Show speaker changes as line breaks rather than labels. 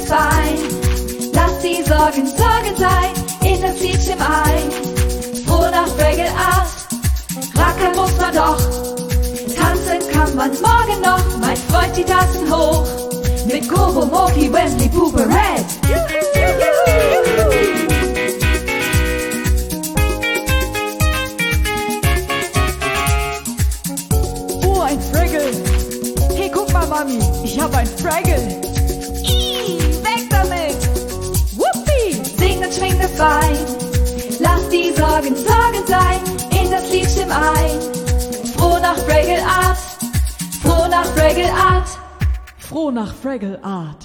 fein. Lass die Sorgen Sorgen sein, in das Liedchen ein. Froh nach Fraggle Art, rackern muss man doch. Tanzen kann man morgen noch, mein Freund, die Tassen hoch. Mit Gobo, Moki, Wembley, Pooper, Red.
Oh, ein Fraggle. Hey, guck mal, Mami, ich habe ein Fraggle.
Weg damit! Whoopie! Sing und schwinge fein. Lass die Sorgen Sorgen sein, in das Lied stimm ein. Froh nach Fraggle Art, froh nach Fraggle Art.
Froh nach Fraggle Art.